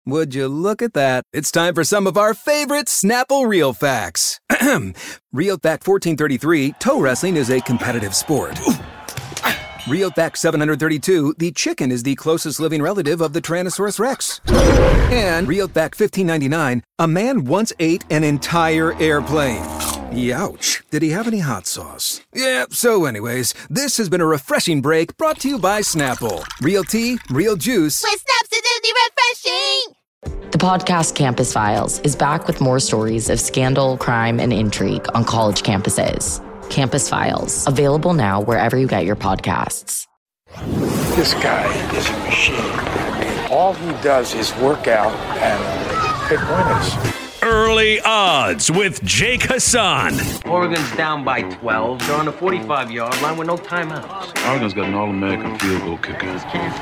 Would you look at that? It's time for some of our favorite Snapple Real Facts. Real Fact 1433, toe wrestling is a competitive sport. Real Fact 732, the chicken is the closest living relative of the Tyrannosaurus Rex. And Real Fact 1599, a man once ate an entire airplane. Youch. Did he have any hot sauce? Yeah, so anyways, this has been a refreshing break brought to you by Snapple. Real tea, real juice. With Snapsidity refreshing! The podcast Campus Files is back with more stories of scandal, crime, and intrigue on college campuses. Campus Files, available now wherever you get your podcasts. This guy is a machine. I mean, all he does is work out and pick winners. Early Odds with Jake Hassan. Oregon's down by 12. They're on the 45-yard line with no timeouts. Oregon's got an All-American field goal kicker.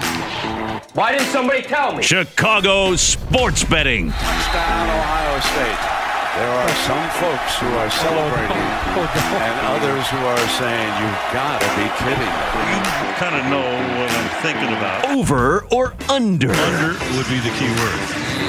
Why didn't somebody tell me? Chicago sports betting. Touchdown, Ohio State. There are some folks who are celebrating and others who are saying, you've got to be kidding. You kind of know what I'm thinking about. Over or under? Under would be the key word.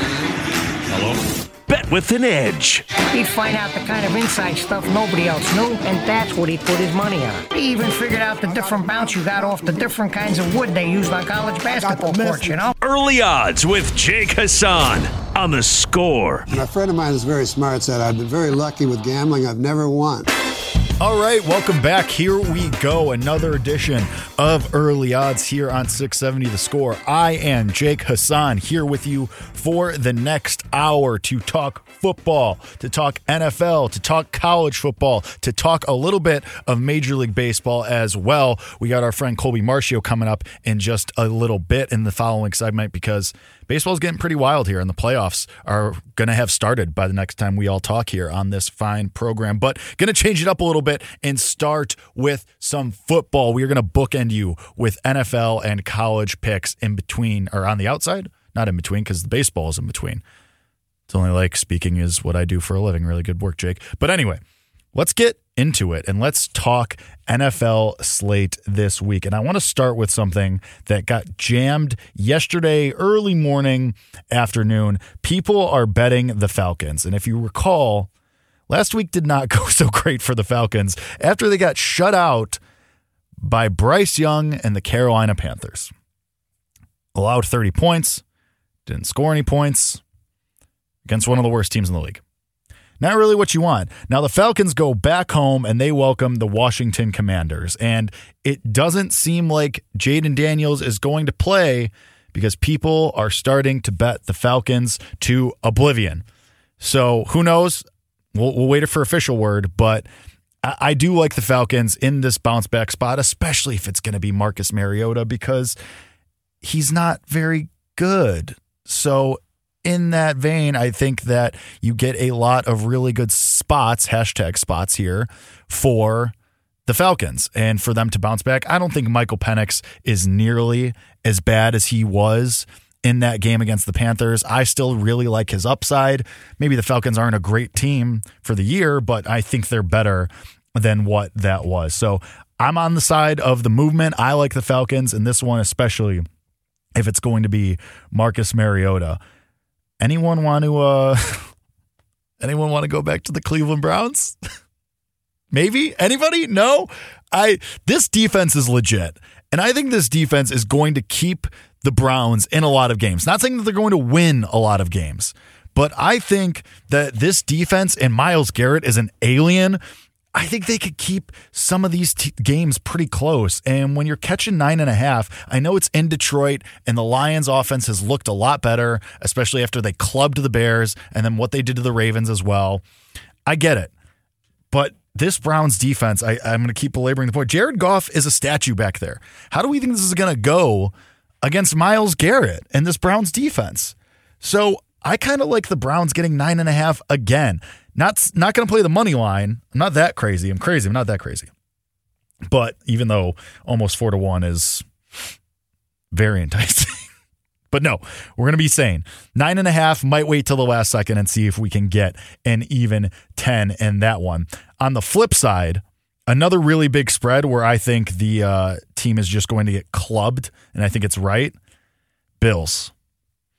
Hello? Bet with an edge. He'd find out the kind of inside stuff nobody else knew, and that's what he put his money on. He even figured out the different bounce you got off the different kinds of wood they used on college basketball courts, you know? Early Odds with Jake Hassan on The Score. A friend of mine is very smart, said, I've been very lucky with gambling. I've never won. All right, welcome back. Here we go. Another edition of Early Odds here on 670 The Score. I am Jake Hassan here with you for the next hour to talk football, to talk NFL, to talk college football, to talk a little bit of Major League Baseball as well. We got our friend Colby Marcio coming up in just a little bit in the following segment because baseball's getting pretty wild here, and the playoffs are going to have started by the next time we all talk here on this fine program. But going to change it up a little bit and start with some football. We are going to bookend you with NFL and college picks in between, or on the outside, not in between, because the baseball is in between. It's only like speaking is what I do for a living. Really good work, Jake. But anyway, let's get into it and let's talk NFL slate this week. And I want to start with something that got jammed yesterday, early morning, afternoon. People are betting the Falcons. And if you recall, last week did not go so great for the Falcons after they got shut out by Bryce Young and the Carolina Panthers. Allowed 30 points, didn't score any points against one of the worst teams in the league. Not really what you want. Now the Falcons go back home and they welcome the Washington Commanders. And it doesn't seem like Jaden Daniels is going to play because people are starting to bet the Falcons to oblivion. So who knows? We'll wait for official word, but I do like the Falcons in this bounce back spot, especially if it's going to be Marcus Mariota because he's not very good. So in that vein, I think that you get a lot of really good spots, hashtag spots here, for the Falcons and for them to bounce back. I don't think Michael Penix is nearly as bad as he was in that game against the Panthers. I still really like his upside. Maybe the Falcons aren't a great team for the year, but I think they're better than what that was. So I'm on the side of the movement. I like the Falcons in this one, especially if it's going to be Marcus Mariota. Anyone want to go back to the Cleveland Browns? Maybe? Anybody? No? This defense is legit. And I think this defense is going to keep the Browns in a lot of games. Not saying that they're going to win a lot of games, but I think that this defense and Myles Garrett is an alien. I think they could keep some of these games pretty close. And when you're catching 9.5, I know it's in Detroit and the Lions offense has looked a lot better, especially after they clubbed the Bears and then what they did to the Ravens as well. I get it. But this Browns defense, I'm going to keep belaboring the point. Jared Goff is a statue back there. How do we think this is going to go against Myles Garrett and this Browns defense? So I kind of like the Browns getting 9.5 again. Not going to play the money line. I'm not that crazy. I'm crazy. I'm not that crazy. But even though almost 4-1 is very enticing. But no, we're going to be sane. 9.5, might wait till the last second and see if we can get an even 10 in that one. On the flip side, another really big spread where I think the team is just going to get clubbed, and I think it's right. Bills.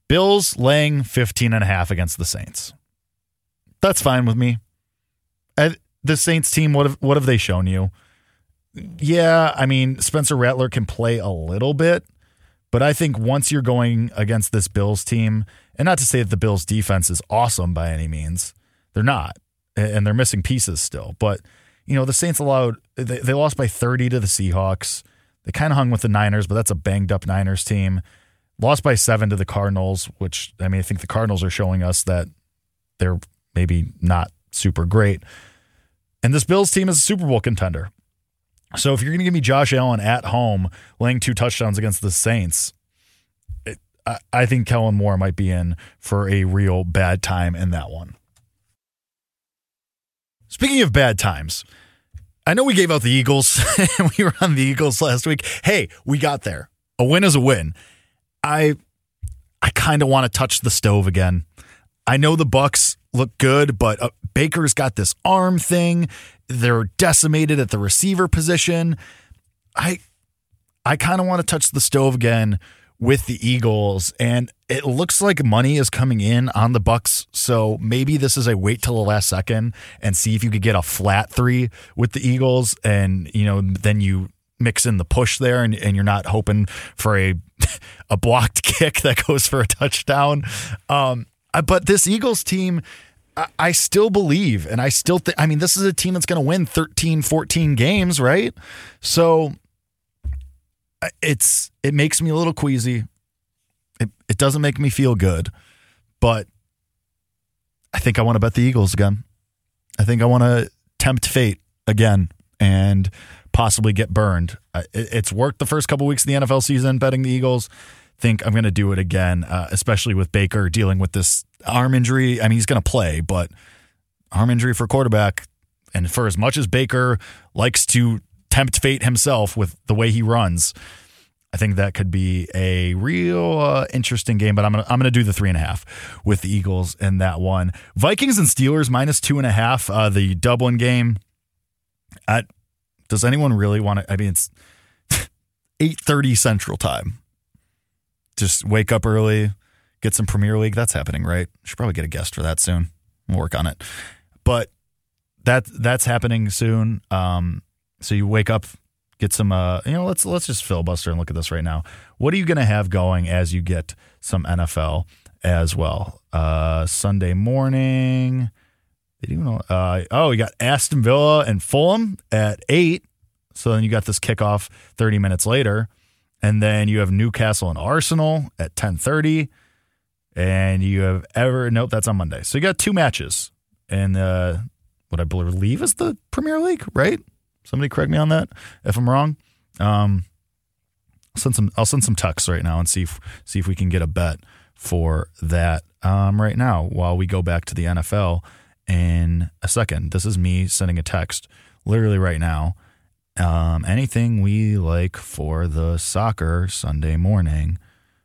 Bills laying 15.5 against the Saints. That's fine with me. The Saints team, what have they shown you? Yeah, I mean, Spencer Rattler can play a little bit, but I think once you're going against this Bills team, and not to say that the Bills defense is awesome by any means, they're not, and they're missing pieces still. But, the Saints they lost by 30 to the Seahawks. They kind of hung with the Niners, but that's a banged up Niners team. Lost by 7 to the Cardinals, which, I think the Cardinals are showing us that they're maybe not super great. And this Bills team is a Super Bowl contender. So if you're going to give me Josh Allen at home laying 2 touchdowns against the Saints, I think Kellen Moore might be in for a real bad time in that one. Speaking of bad times, I know we gave out the Eagles and we were on the Eagles last week. Hey, we got there. A win is a win. I kind of want to touch the stove again. I know the Bucs look good, but Baker's got this arm thing. They're decimated at the receiver position. I kind of want to touch the stove again with the Eagles, and it looks like money is coming in on the Bucs. So maybe this is a wait till the last second and see if you could get a flat 3 with the Eagles, and then you mix in the push there, and you're not hoping for a blocked kick that goes for a touchdown. But this Eagles team, I still believe, and I still think, this is a team that's going to win 13, 14 games, right? So it makes me a little queasy. It doesn't make me feel good, but I think I want to bet the Eagles again. I think I want to tempt fate again and possibly get burned. It's worked the first couple weeks of the NFL season betting the Eagles. Think I'm going to do it again, especially with Baker dealing with this arm injury. He's going to play, but arm injury for quarterback. And for as much as Baker likes to tempt fate himself with the way he runs, I think that could be a real interesting game. But I'm gonna do the 3.5 with the Eagles in that one. Vikings and Steelers -2.5. The Dublin game. Does anyone really want to? It's 8:30 Central Time. Just wake up early, get some Premier League. That's happening, right? Should probably get a guest for that soon. We'll work on it. But that's happening soon. So you wake up, get some. Let's just filibuster and look at this right now. What are you going to have going as you get some NFL as well? Sunday morning. We got Aston Villa and Fulham at 8. So then you got this kickoff 30 minutes later. And then you have Newcastle and Arsenal at 10:30. And you have nope, that's on Monday. So you got 2 matches. And what I believe is the Premier League, right? Somebody correct me on that if I'm wrong. I'll send some texts right now and see if we can get a bet for that right now while we go back to the NFL in a second. This is me sending a text literally right now. Anything we like for the soccer Sunday morning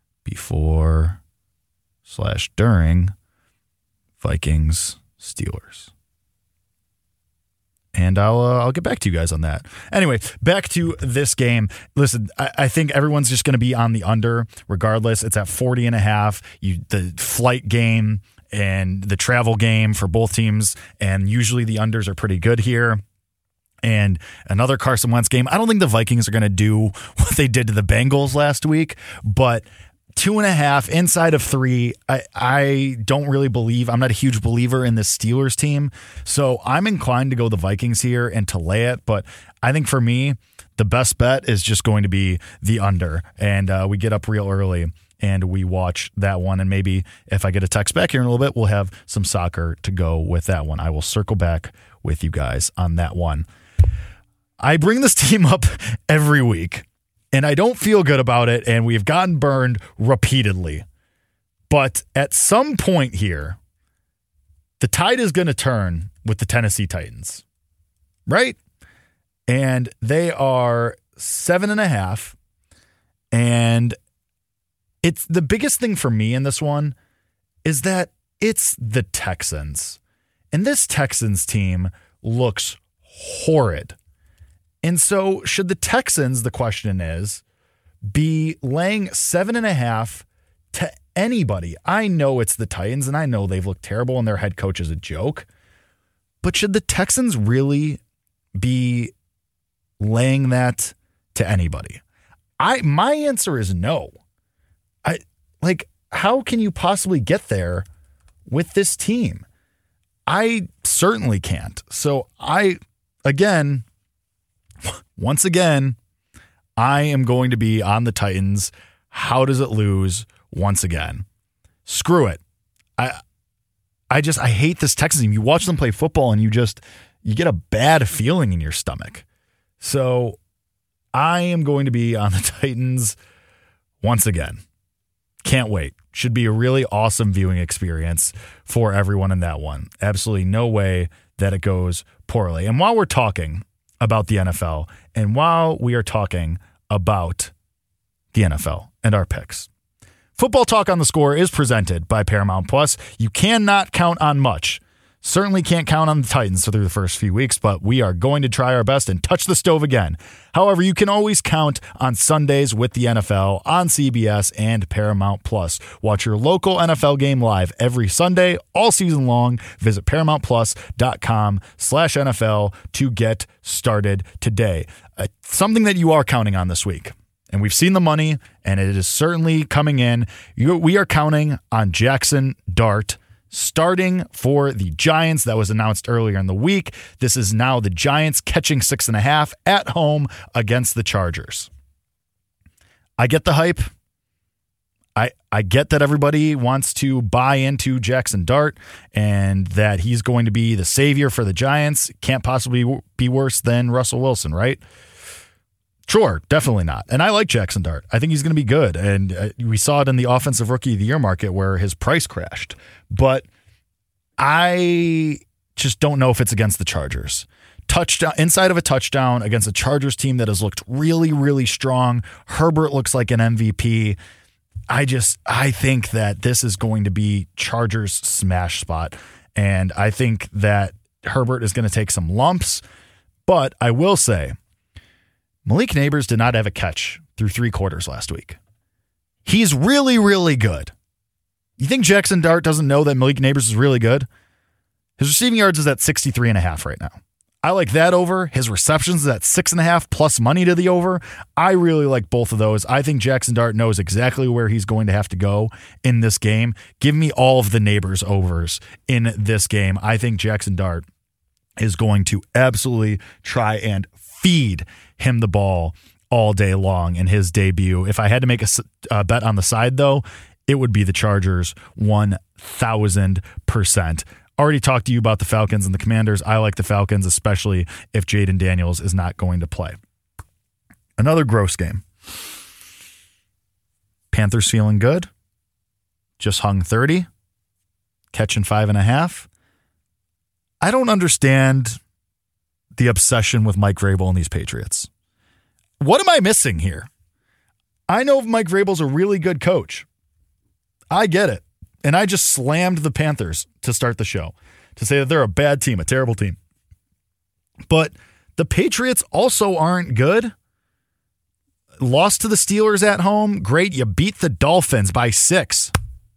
before/during Vikings Steelers. And I'll get back to you guys on that. Anyway, back to this game. Listen, I think everyone's just going to be on the under regardless. It's at 40.5. The flight game and the travel game for both teams, and usually the unders are pretty good here. And another Carson Wentz game. I don't think the Vikings are going to do what they did to the Bengals last week, but 2.5 inside of 3. I don't really believe. I'm not a huge believer in this Steelers team, so I'm inclined to go the Vikings here and to lay it. But I think for me, the best bet is just going to be the under, and we get up real early and we watch that one. And maybe if I get a text back here in a little bit, we'll have some soccer to go with that one. I will circle back with you guys on that one. I bring this team up every week, and I don't feel good about it, and we've gotten burned repeatedly. But at some point here, the tide is going to turn with the Tennessee Titans, right? And they are 7.5, and it's the biggest thing for me in this one is that it's the Texans, and this Texans team looks horrid. And so should the Texans, the question is, be laying 7.5 to anybody, I know it's the Titans, and I know they've looked terrible and their head coach is a joke, but should the Texans really be laying that to anybody? My answer is no. How can you possibly get there with this team? I certainly can't. So once again, I am going to be on the Titans. How does it lose once again? Screw it. I hate this Texans team. You watch them play football and you get a bad feeling in your stomach. So I am going to be on the Titans once again. Can't wait. Should be a really awesome viewing experience for everyone in that one. Absolutely no way that it goes poorly. And while we're talking about the NFL, and while we are talking about the NFL and our picks, Football Talk on the Score is presented by Paramount Plus. You cannot count on much. Certainly can't count on the Titans through the first few weeks, but we are going to try our best and touch the stove again. However, you can always count on Sundays with the NFL on CBS and Paramount Plus. Watch your local NFL game live every Sunday, all season long. Visit ParamountPlus.com/NFL to get started today. Something that you are counting on this week, and we've seen the money, and it is certainly coming in. We are counting on Jackson Dart starting for the Giants. That was announced earlier in the week. This is now the Giants catching 6.5 at home against the Chargers. I get the hype. I get that everybody wants to buy into Jackson Dart and that he's going to be the savior for the Giants. Can't possibly be worse than Russell Wilson, right? Sure, definitely not. And I like Jackson Dart. I think he's going to be good. And we saw it in the Offensive Rookie of the Year market where his price crashed. But I just don't know if it's against the Chargers. Touchdown inside of a touchdown against a Chargers team that has looked really, really strong. Herbert looks like an MVP. I think that this is going to be Chargers smash spot. And I think that Herbert is going to take some lumps. But I will say, Malik Nabers did not have a catch through 3 quarters last week. He's really, really good. You think Jackson Dart doesn't know that Malik Nabers is really good? His receiving yards is at 63.5 right now. I like that over. His receptions is at 6.5 plus money to the over. I really like both of those. I think Jackson Dart knows exactly where he's going to have to go in this game. Give me all of the Nabers overs in this game. I think Jackson Dart is going to absolutely try and feed him the ball all day long in his debut. If I had to make a bet on the side, though, it would be the Chargers 1,000%. Already talked to you about the Falcons and the Commanders. I like the Falcons, especially if Jaden Daniels is not going to play. Another gross game. Panthers feeling good. Just hung 30. Catching 5.5. I don't understand the obsession with Mike Vrabel and these Patriots. What am I missing here? I know Mike Vrabel's a really good coach. I get it. And I just slammed the Panthers to start the show to say that they're a bad team, a terrible team. But the Patriots also aren't good. Lost to the Steelers at home. Great. You beat the Dolphins by 6.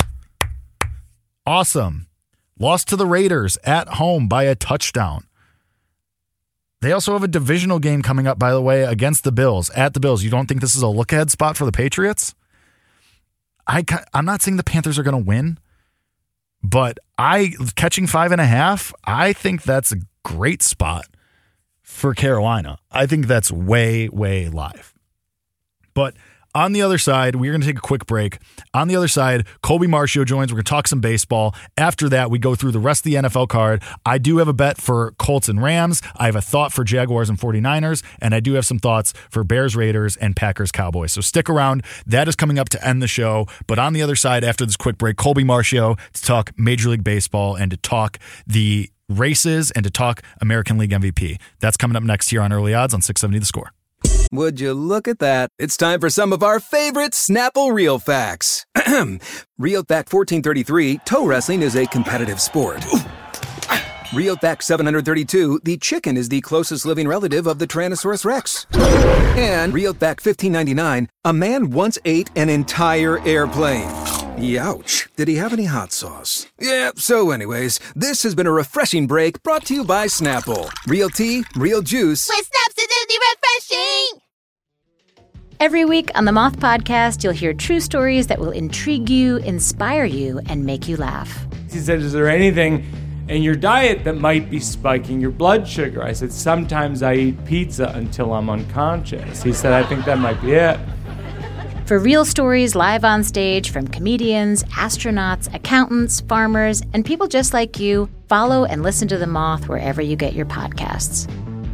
Awesome. Lost to the Raiders at home by a touchdown. They also have a divisional game coming up, by the way, against the Bills, at the Bills. You don't think this is a look-ahead spot for the Patriots? I'm not saying the Panthers are going to win, but catching 5.5, I think that's a great spot for Carolina. I think that's way, way live. But on the other side, we're going to take a quick break. On the other side, Colby Marcio joins. We're going to talk some baseball. After that, we go through the rest of the NFL card. I do have a bet for Colts and Rams. I have a thought for Jaguars and 49ers. And I do have some thoughts for Bears, Raiders, and Packers, Cowboys. So stick around. That is coming up to end the show. But on the other side, after this quick break, Colby Marcio to talk Major League Baseball and to talk the races and to talk American League MVP. That's coming up next here on Early Odds on 670 The Score. Would you look at that? It's time for some of our favorite Snapple Real Facts. Real Fact 1433, toe wrestling is a competitive sport. Real Fact 732, the chicken is the closest living relative of the Tyrannosaurus Rex. And Real Fact 1599, a man once ate an entire airplane. Youch. Did he have any hot sauce? Yeah, so anyways, this has been a refreshing break brought to you by Snapple. Real tea, real juice. With Snap's Acidity Refreshing! Every week on the Moth Podcast, you'll hear true stories that will intrigue you, inspire you, and make you laugh. He said, is there anything in your diet that might be spiking your blood sugar? I said, sometimes I eat pizza until I'm unconscious. He said, I think that might be it. For real stories live on stage from comedians, astronauts, accountants, farmers, and people just like you, follow and listen to The Moth wherever you get your podcasts.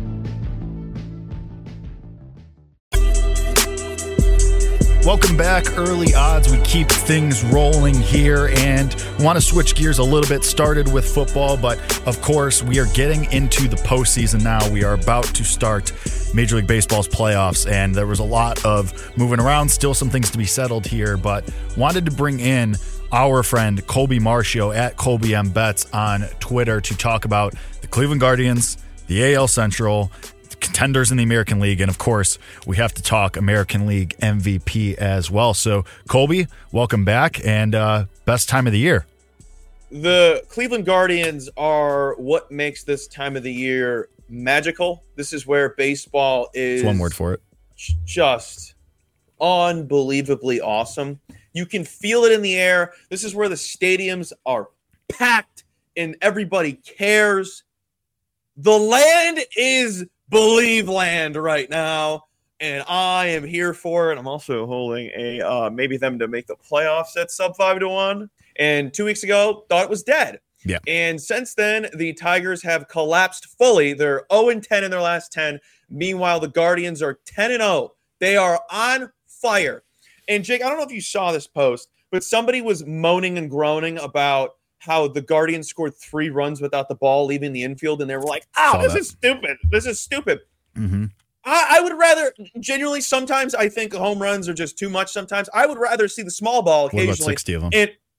Welcome back, Early Odds. We keep things rolling here and want to switch gears a little bit. Started with football, but of course, we are getting into the postseason now. We are about to start Major League Baseball's playoffs, and there was a lot of moving around. Still some things to be settled here, but wanted to bring in our friend Colby Marcio at Colby M. Betts on Twitter to talk about the Cleveland Guardians, the AL Central, contenders in the American League, and of course, we have to talk American League MVP as well. So, Colby, welcome back, and best time of the year. The Cleveland Guardians are what makes this time of the year magical. This is where baseball is... That's one word for it. Just unbelievably awesome. You can feel it in the air. This is where the stadiums are packed and everybody cares. The land is Believe land right now, and I am here for it. I'm also holding a maybe them to make the playoffs at sub 5-1. And 2 weeks ago, thought it was dead. Yeah. And since then, the Tigers have collapsed fully. They're 0-10 in their last 10. Meanwhile, the Guardians are 10-0. They are on fire. And Jake, I don't know if you saw this post, but somebody was moaning and groaning about how the Guardians scored 3 runs without the ball leaving the infield, and they were like, this is stupid. This is stupid. Mm-hmm. I would rather, genuinely, sometimes I think home runs are just too much sometimes. I would rather see the small ball occasionally. What about 60 of them?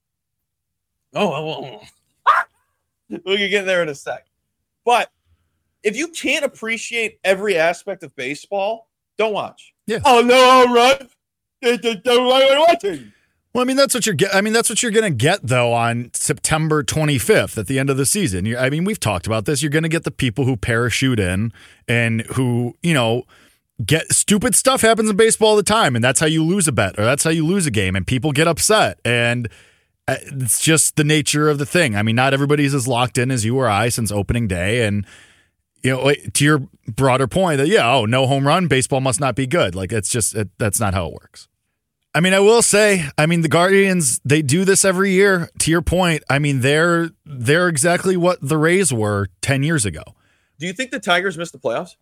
We'll get there in a sec. But if you can't appreciate every aspect of baseball, don't watch. Yeah. Oh, no home run. Don't watching. Well, I mean, that's what you're that's what you're going to get, though, on September 25th at the end of the season. We've talked about this. You're going to get the people who parachute in and who, get stupid stuff happens in baseball all the time. And that's how you lose a bet, or that's how you lose a game, and people get upset. And it's just the nature of the thing. I mean, not everybody's as locked in as you or I since opening day. And, to your broader point that, no home run, baseball must not be good. Like, that's not how it works. I mean, I will say, the Guardians, they do this every year. To your point, they're exactly what the Rays were 10 years ago. Do you think the Tigers missed the playoffs?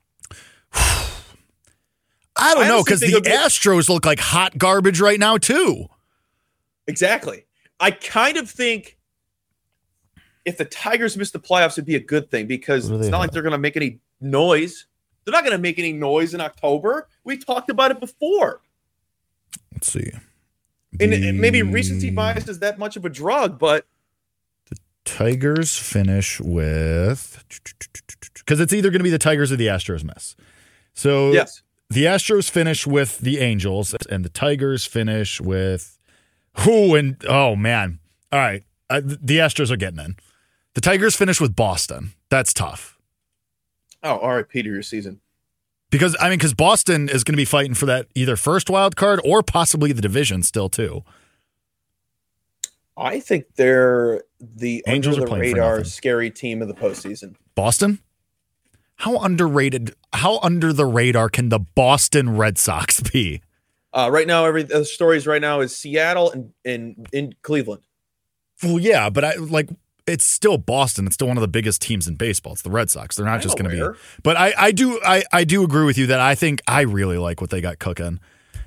I don't know, because the Astros look like hot garbage right now, too. Exactly. I kind of think if the Tigers missed the playoffs, it'd be a good thing, because it's not like they're going to make any noise. They're not going to make any noise in October. We talked about it before. Let's see. And maybe recency bias is that much of a drug, but the Tigers finish with, because it's either going to be the Tigers or the Astros miss. So yes, the Astros finish with the Angels, and the Tigers finish with who? And oh man, all right, the Astros are getting in. The Tigers finish with Boston. That's tough. Oh, RIP to your season. Because Boston is going to be fighting for that either first wild card or possibly the division still too. I think they're the Angels under the radar scary team of the postseason. Boston? How underrated? How under the radar can the Boston Red Sox be? Right now, the stories right now is Seattle and in Cleveland. Well, yeah, but it's still Boston. It's still one of the biggest teams in baseball. It's the Red Sox. They're not just going to be. But I do agree with you that I think I really like what they got cooking.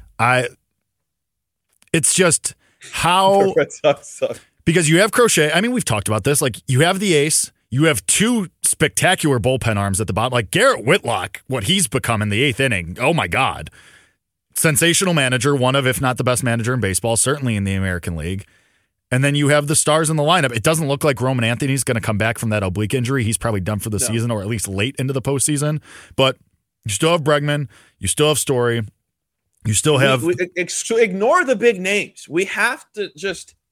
It's just how the Red Sox suck. Because you have Crochet. We've talked about this. Like, you have the ace. You have 2 spectacular bullpen arms at the bottom. Like Garrett Whitlock, what he's become in the 8th inning. Oh my God. Sensational manager, one of, if not the best manager in baseball, certainly in the American League. And then you have the stars in the lineup. It doesn't look like Roman Anthony's going to come back from that oblique injury. He's probably done for the season, or at least late into the postseason. But you still have Bregman. You still have Story. You still have... Ignore the big names. We have to just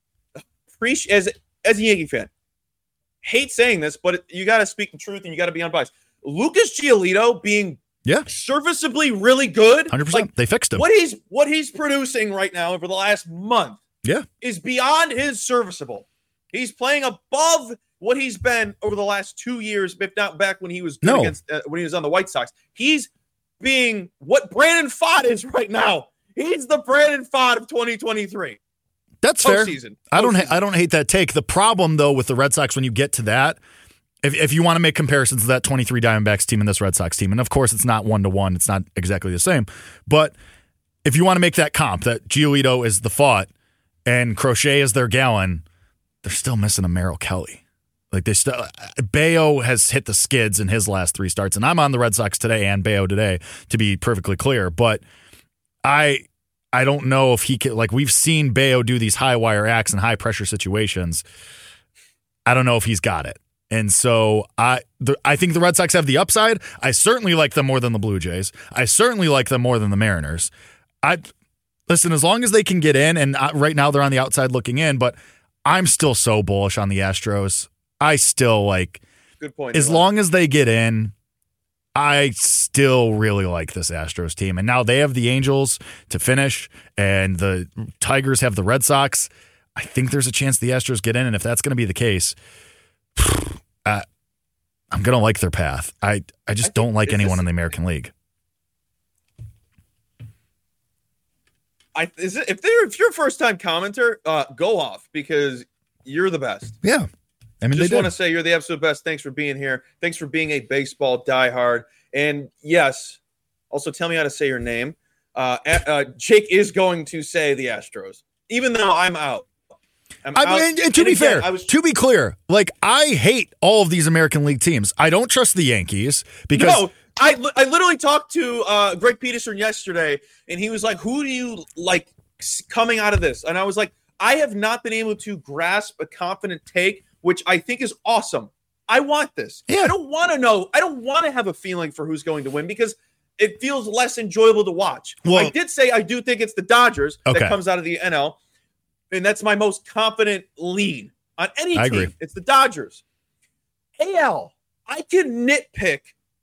appreciate as a Yankee fan. Hate saying this, but you got to speak the truth and you got to be unbiased. Lucas Giolito being serviceably really good. 100%. They fixed him. What he's producing right now over the last month is beyond his serviceable. He's playing above what he's been over the last 2 years, if not back when he was good against when he was on the White Sox. He's being what Brandon Pfaadt is right now. He's the Brandon Pfaadt of 2023. That's fair. I don't hate that take. The problem though with the Red Sox when you get to that, if you want to make comparisons to that 23 Diamondbacks team and this Red Sox team, and of course it's not 1-to-1, it's not exactly the same, but if you want to make that comp, that Giolito is the Pfaadt and Crochet is their Gallen, they're still missing a Merrill Kelly. Like Bayo has hit the skids in his last 3 starts, and I'm on the Red Sox today and Bayo today, to be perfectly clear, but I don't know if he can, like we've seen Bayo do these high wire acts in high pressure situations. I don't know if he's got it. And so I think the Red Sox have the upside. I certainly like them more than the Blue Jays. I certainly like them more than the Mariners. Listen, as long as they can get in, and right now they're on the outside looking in, but I'm still so bullish on the Astros. I still like, good point. As long as they get in, I still really like this Astros team. And now they have the Angels to finish, and the Tigers have the Red Sox. I think there's a chance the Astros get in, and if that's going to be the case, I'm going to like their path. I just don't like anyone in the American League. If you're a first-time commenter, go off because you're the best. Yeah. I mean, just want to say you're the absolute best. Thanks for being here. Thanks for being a baseball diehard. And yes, also tell me how to say your name. Jake is going to say the Astros, even though I'm out. And to be fair, to be clear, like I hate all of these American League teams. I don't trust the Yankees because I literally talked to Greg Peterson yesterday, and he was like, "Who do you like coming out of this?" And I was like, "I have not been able to grasp a confident take, which I think is awesome. I want this. I don't want to know. I don't want to have a feeling for who's going to win because it feels less enjoyable to watch." Well, I did say I do think it's the Dodgers that comes out of the NL. And that's my most confident lean on any team. Agree. It's the Dodgers. AL, I can nitpick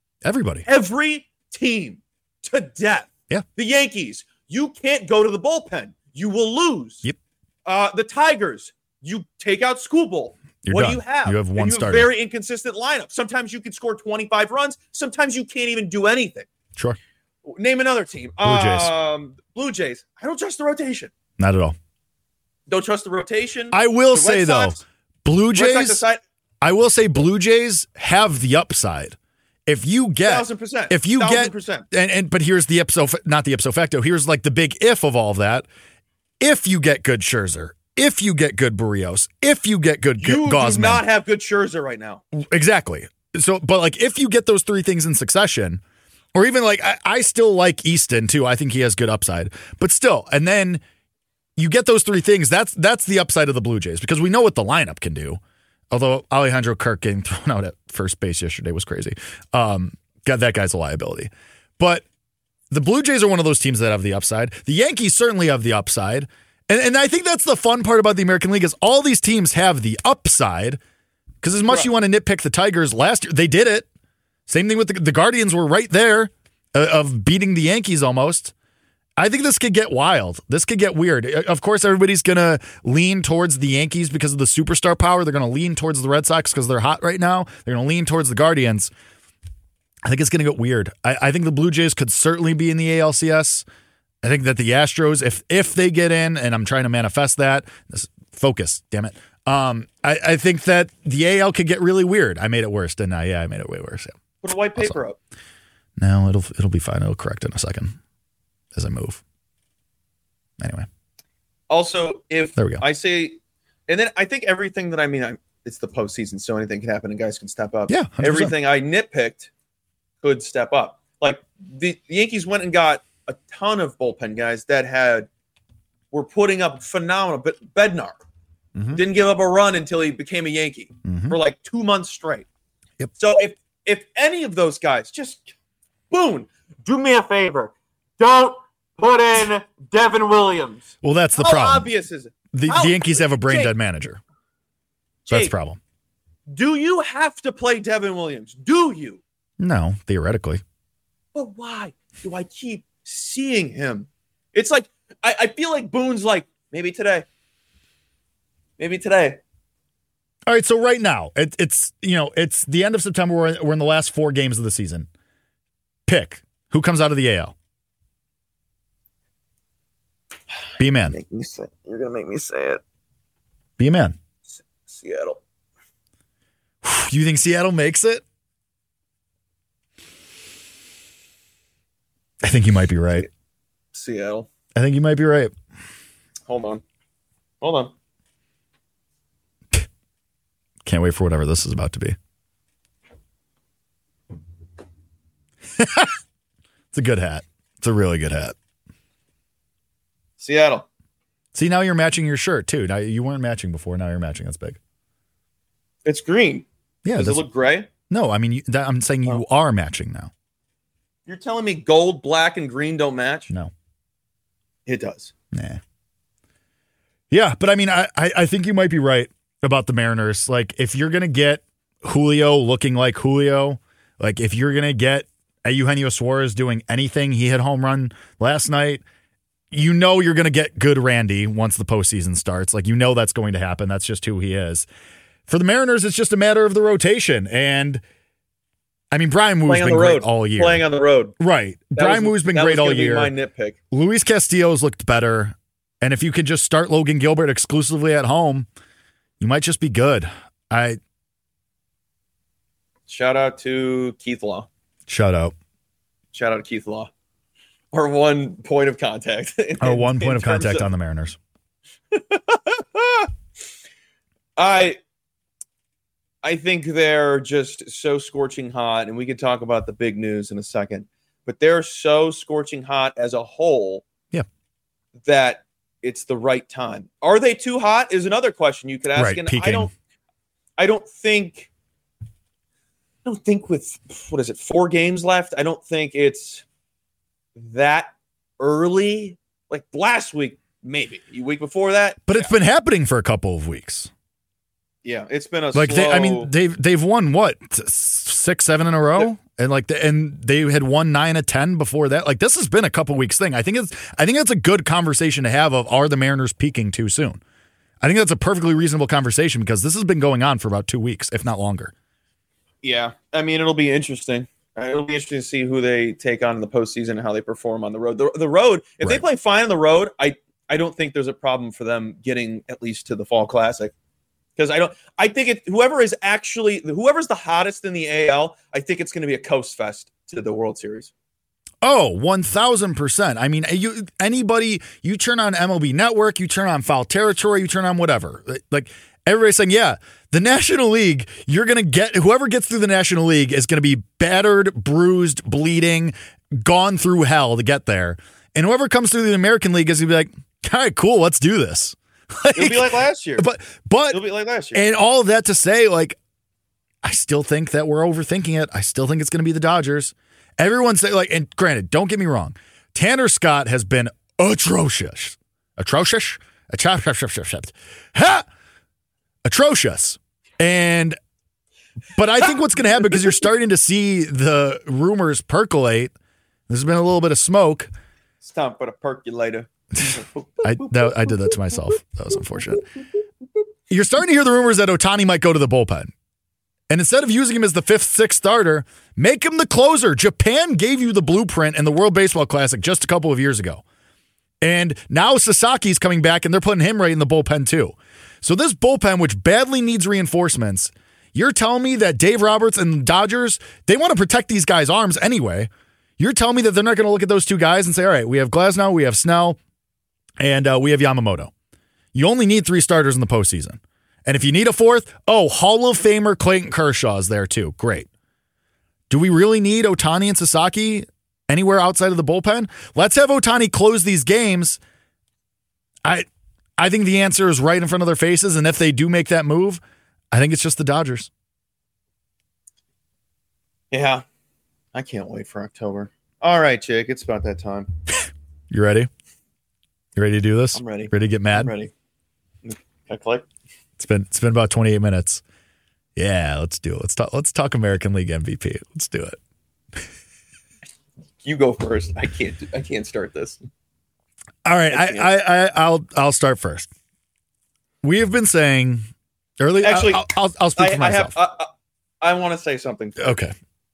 every team to death. Yeah. The Yankees, you can't go to the bullpen. You will lose. Yep. The Tigers, you take out Schoolbowl. What do you have? You have one starter. You have a very inconsistent lineup. Sometimes you can score 25 runs. Sometimes you can't even do anything. Sure. Name another team. Blue Jays. Blue Jays. I don't trust the rotation. Not at all. Don't trust the rotation. I will say, though, Blue Jays, I will say Blue Jays have the upside. If you get, 1,000%. If you 1,000%. get, but here's the not the ipso facto, here's like the big if of all of that. If you get good Scherzer, if you get good Barrios, if you get good Gausman. You do not have good Scherzer right now. Exactly. So, but like if you get those 3 things in succession, or even like I still like Easton too. I think he has good upside, but still, and then you get those 3 things. That's the upside of the Blue Jays because we know what the lineup can do. Although Alejandro Kirk getting thrown out at first base yesterday was crazy. That guy's a liability. But the Blue Jays are one of those teams that have the upside. The Yankees certainly have the upside. And I think that's the fun part about the American League is all these teams have the upside because as much as you want to nitpick the Tigers last year, they did it. Same thing with the Guardians were right there of beating the Yankees almost. I think this could get wild. This could get weird. Of course, everybody's going to lean towards the Yankees because of the superstar power. They're going to lean towards the Red Sox because they're hot right now. They're going to lean towards the Guardians. I think it's going to get weird. I think the Blue Jays could certainly be in the ALCS. I think that the Astros, if they get in, and I'm trying to manifest that, focus, damn it. I think that the AL could get really weird. I made it worse, didn't I? Yeah, I made it way worse. Yeah. Put a white paper up. No, it'll be fine. It'll correct in a second. As I move. Anyway. Also, if there we go. I say, and then I think everything that it's the postseason, so anything can happen and guys can step up. Yeah, 100%. Everything I nitpicked could step up. Like the Yankees went and got a ton of bullpen guys that were putting up phenomenal. But Bednar didn't give up a run until he became a Yankee for like 2 months straight. Yep. So if any of those guys just boom, do me a favor, don't put in Devin Williams. Well, that's the How problem. obvious is it? The Yankees have a brain-dead manager. So that's the problem. Do you have to play Devin Williams? Do you? No, theoretically. But why do I keep seeing him? It's like, I feel like Boone's like, maybe today. Maybe today. All right, so right now, it's the end of September. We're in the last 4 games of the season. Pick. Who comes out of the AL? Be a man. You're going to make me say it. Be a man. Seattle. You think Seattle makes it? I think you might be right. Seattle. I think you might be right. Hold on. Can't wait for whatever this is about to be. It's a good hat. It's a really good hat. Seattle. See, now you're matching your shirt, too. Now you weren't matching before. Now you're matching. That's big. It's green. Yeah. Does it look gray? No, I mean, I'm saying you are matching now. You're telling me gold, black, and green don't match? No. It does. Nah. Yeah, but I mean, I think you might be right about the Mariners. Like, if you're going to get Julio looking like Julio, like if you're going to get Eugenio Suarez doing anything, he hit home run last night, you know you're going to get good Randy once the postseason starts. Like, you know that's going to happen. That's just who he is. For the Mariners, it's just a matter of the rotation. And, I mean, Brian Woo's been great all year. Playing on the road. Right. Brian Woo's been great all year. That was my nitpick. Luis Castillo's looked better. And if you could just start Logan Gilbert exclusively at home, you might just be good. Shout out to Keith Law. Shout out to Keith Law. Our one point of contact. Our one point of contact on the Mariners. I think they're just so scorching hot, and we could talk about the big news in a second, but they're so scorching hot as a whole that it's the right time. Are they too hot is another question you could ask. Right, and peaking. I don't think with, 4 games left, I don't think it's that early. Like last week, maybe. A week before that. But it's been happening for a couple of weeks. Yeah, it's been a like slow... they've won what 6, 7 in a row, and they had won 9 of 10 before that. Like, this has been a couple weeks thing. I think it's a good conversation to have of, are the Mariners peaking too soon? I think that's a perfectly reasonable conversation because this has been going on for about 2 weeks, if not longer. Yeah, I mean, it'll be interesting. It'll be interesting to see who they take on in the postseason and how they perform on the road. The road, if they play fine on the road, I don't think there's a problem for them getting at least to the Fall Classic. Because I think whoever's the hottest in the AL, I think it's going to be a coast fest to the World Series. Oh, 1,000%. I mean, you turn on MLB Network, you turn on Foul Territory, you turn on whatever. Like, everybody's saying, yeah, the National League, you're going to get, whoever gets through the National League is going to be battered, bruised, bleeding, gone through hell to get there. And whoever comes through the American League is going to be like, all right, cool, let's do this. Like, it'll be like last year. But it'll be like last year. And all of that to say, like, I still think that we're overthinking it. I still think it's going to be the Dodgers. Everyone say, like, and granted, don't get me wrong, Tanner Scott has been atrocious. Atrocious. But I think what's going to happen, because you're starting to see the rumors percolate. There's been a little bit of smoke. It's time for the percolator. I did that to myself. That was unfortunate. You're starting to hear the rumors that Ohtani might go to the bullpen. And instead of using him as the 5th, 6th starter, make him the closer. Japan gave you the blueprint in the World Baseball Classic just a couple of years ago. And now Sasaki's coming back, and they're putting him right in the bullpen too. So this bullpen, which badly needs reinforcements, you're telling me that Dave Roberts and the Dodgers, they want to protect these guys' arms anyway. You're telling me that they're not going to look at those 2 guys and say, all right, we have Glasnow, we have Snell, and we have Yamamoto. You only need 3 starters in the postseason. And if you need a 4th, Hall of Famer Clayton Kershaw is there too. Great. Do we really need Ohtani and Sasaki anywhere outside of the bullpen? Let's have Ohtani close these games. I think the answer is right in front of their faces, and if they do make that move, I think it's just the Dodgers. Yeah. I can't wait for October. All right, Jake, it's about that time. You ready? You ready to do this? I'm ready. Ready to get mad? I'm ready. Can I click? It's been about 28 minutes. Yeah, let's do it. Let's talk American League MVP. Let's do it. You go first. I can't start this. All right, I'll start first. We have been saying early. Actually, I'll speak for myself. I want to say something. Okay.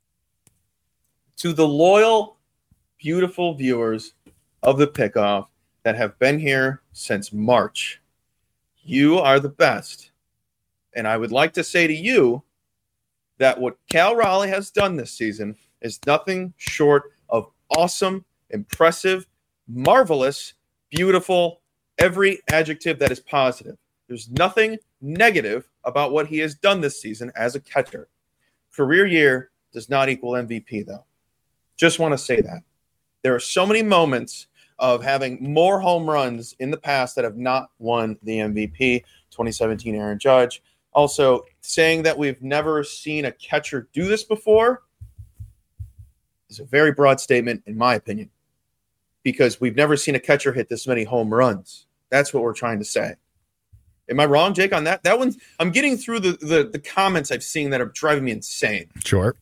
To the loyal, beautiful viewers of the Pickoff that have been here since March, you are the best. And I would like to say to you that what Cal Raleigh has done this season is nothing short of awesome, impressive, marvelous, beautiful, every adjective that is positive. There's nothing negative about what he has done this season as a catcher. Career year does not equal MVP, though. Just want to say that. There are so many moments of having more home runs in the past that have not won the MVP. 2017 Aaron Judge. Also, saying that we've never seen a catcher do this before is a very broad statement, in my opinion, because we've never seen a catcher hit this many home runs. That's what we're trying to say. Am I wrong, Jake, on that? That one, I'm getting through the comments I've seen that are driving me insane. Sure.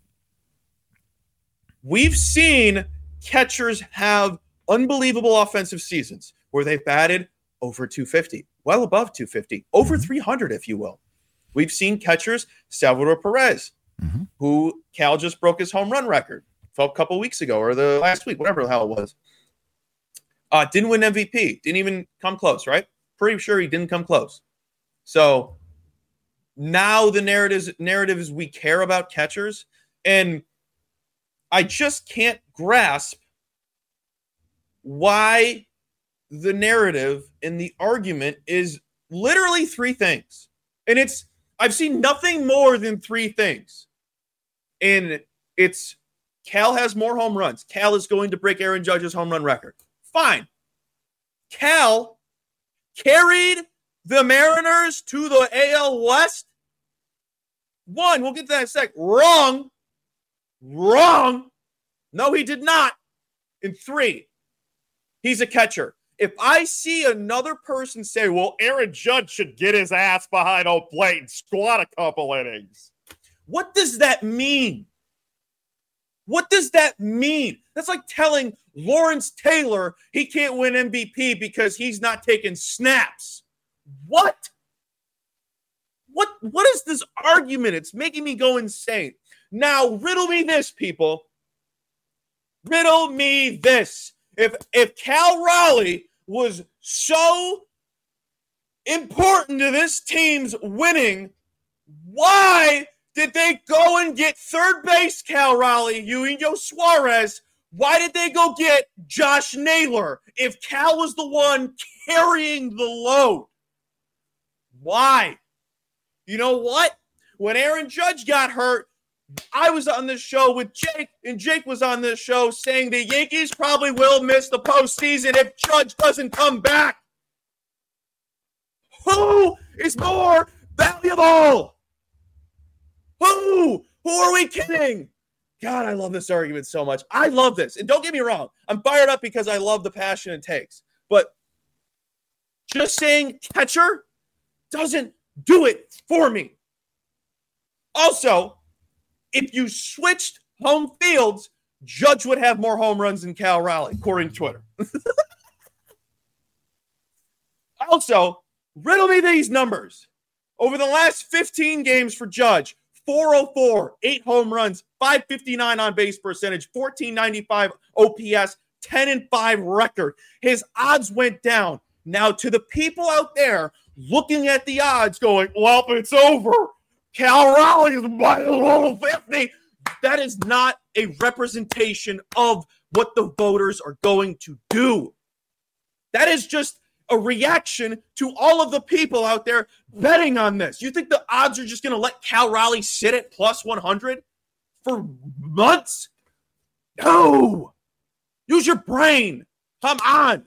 We've seen catchers have unbelievable offensive seasons where they've batted over 250, well above 250, over 300, if you will. We've seen catchers, Salvador Perez, who Cal just broke his home run record a couple weeks ago or the last week, whatever the hell it was. Didn't win MVP. Didn't even come close, right? Pretty sure he didn't come close. So now the narrative is we care about catchers, and I just can't grasp why the narrative and the argument is literally three things. And I've seen nothing more than three things. And it's Cal has more home runs. Cal is going to break Aaron Judge's home run record. Fine. Cal carried the Mariners to the AL West. One, we'll get to that in a sec. Wrong. No, he did not. And three, he's a catcher. If I see another person say, well, Aaron Judge should get his ass behind home plate and squat a couple innings, what does that mean? What does that mean? That's like telling Lawrence Taylor he can't win MVP because he's not taking snaps. What? What is this argument? It's making me go insane. Now, riddle me this, people. Riddle me this. If Cal Raleigh was so important to this team's winning, why did they go and get third base Cal Raleigh, Eugenio Suarez? Why did they go get Josh Naylor if Cal was the one carrying the load? Why? You know what? When Aaron Judge got hurt, I was on this show with Jake, and Jake was on this show saying the Yankees probably will miss the postseason if Judge doesn't come back. Who is more valuable? Who are we kidding? God, I love this argument so much. I love this. And don't get me wrong. I'm fired up because I love the passion it takes. But just saying catcher doesn't do it for me. Also, if you switched home fields, Judge would have more home runs than Cal Raleigh, according to Twitter. Also, riddle me these numbers. Over the last 15 games for Judge, 404, 8 home runs, 559 on base percentage, 1495 OPS, 10-5 record. His odds went down. Now, to the people out there looking at the odds going, well, it's over. Cal Raleigh is minus 50. That is not a representation of what the voters are going to do. That is just a reaction to all of the people out there betting on this. You think the odds are just going to let Cal Raleigh sit at plus 100 for months? No. Use your brain. Come on.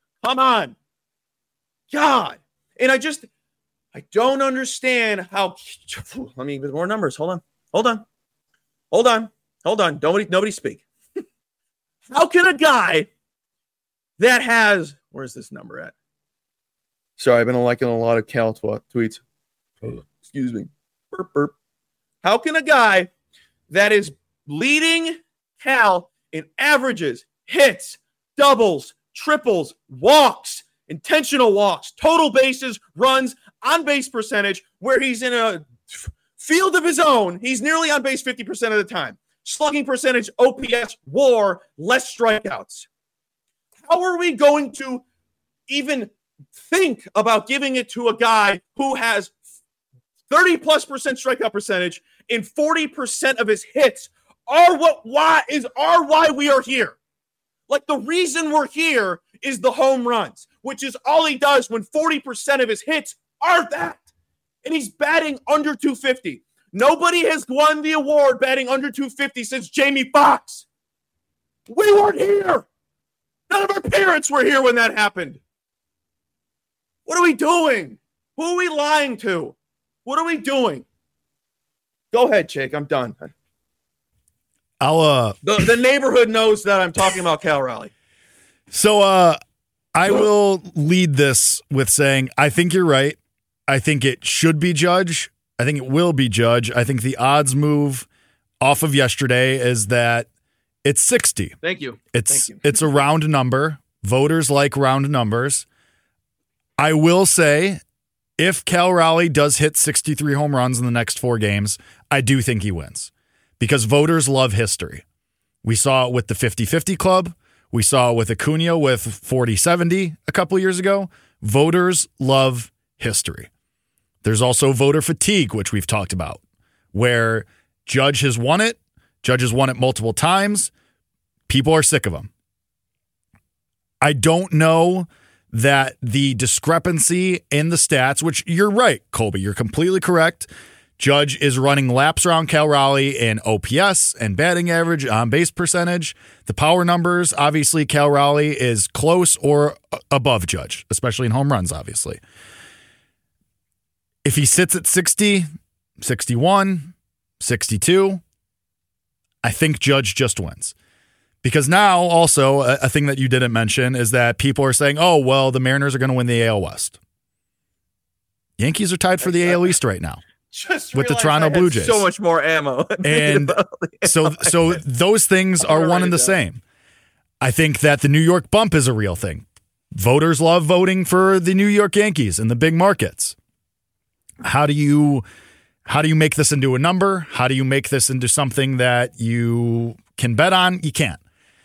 God. And I don't understand how. Let me get more numbers. Hold on. Nobody speak. How can a guy that has, where's this number at? Sorry, I've been liking a lot of Cal tweets. Excuse me. Burp, burp. How can a guy that is leading Cal in averages, hits, doubles, triples, walks, intentional walks, total bases, runs, on-base percentage, where he's in a field of his own, he's nearly on base 50% of the time. Slugging percentage, OPS, WAR, less strikeouts. How are we going to even think about giving it to a guy who has 30+% strikeout percentage and 40% of his hits are why we are here? Like, the reason we're here is the home runs, which is all he does when 40% of his hits are that. And he's batting under 250. Nobody has won the award batting under 250 since Jamie Foxx. We weren't here. None of our parents were here when that happened. What are we doing? Who are we lying to? What are we doing? Go ahead, Jake. I'm done. The neighborhood knows that I'm talking about Cal Raleigh. So I will lead this with saying I think you're right. I think it should be Judge. I think it will be Judge. I think the odds move off of yesterday is that it's 60. Thank you. It's a round number. Voters like round numbers. I will say, if Cal Raleigh does hit 63 home runs in the next 4 games, I do think he wins because voters love history. We saw it with the 50-50 club. We saw it with Acuna with 40-70 a couple years ago. Voters love history. There's also voter fatigue, which we've talked about, where Judge has won it. Judge has won it multiple times. People are sick of him. I don't know that the discrepancy in the stats, which you're right, Colby, you're completely correct. Judge is running laps around Cal Raleigh in OPS and batting average, on base percentage. The power numbers, obviously, Cal Raleigh is close or above Judge, especially in home runs, obviously. If he sits at 60, 61, 62, I think Judge just wins. Because now, also, a thing that you didn't mention is that people are saying, oh, well, the Mariners are going to win the AL West. Yankees are tied for the AL East right now with the Toronto Blue Jays. So much more ammo. And so those things are one and the same. I think that the New York bump is a real thing. Voters love voting for the New York Yankees in the big markets. How do you make this into a number? How do you make this into something that you can bet on? You can't.